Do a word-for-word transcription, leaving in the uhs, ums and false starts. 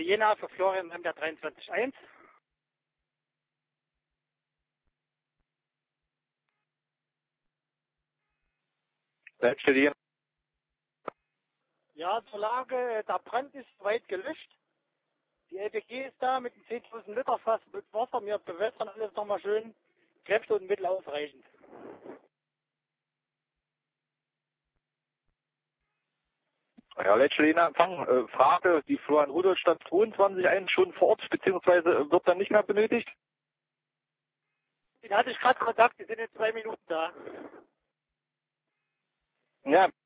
Jena für Florian M der dreiundzwanzig eins. Letzte Jena. Ja, zur Lage, der Brand ist weit gelöscht. Die L P G ist da mit einem zehntausend Liter Fass mit Wasser. Wir bewässern alles nochmal schön. Kräfte und Mittel ausreichend. Ja, letzte Jena-Empfang. Äh, Frage, die Florian Rudolf stand zweiundzwanzig eins schon vor Ort, beziehungsweise wird dann nicht mehr benötigt? Den hatte ich gerade Kontakt, die sind in zwei Minuten da. Ja,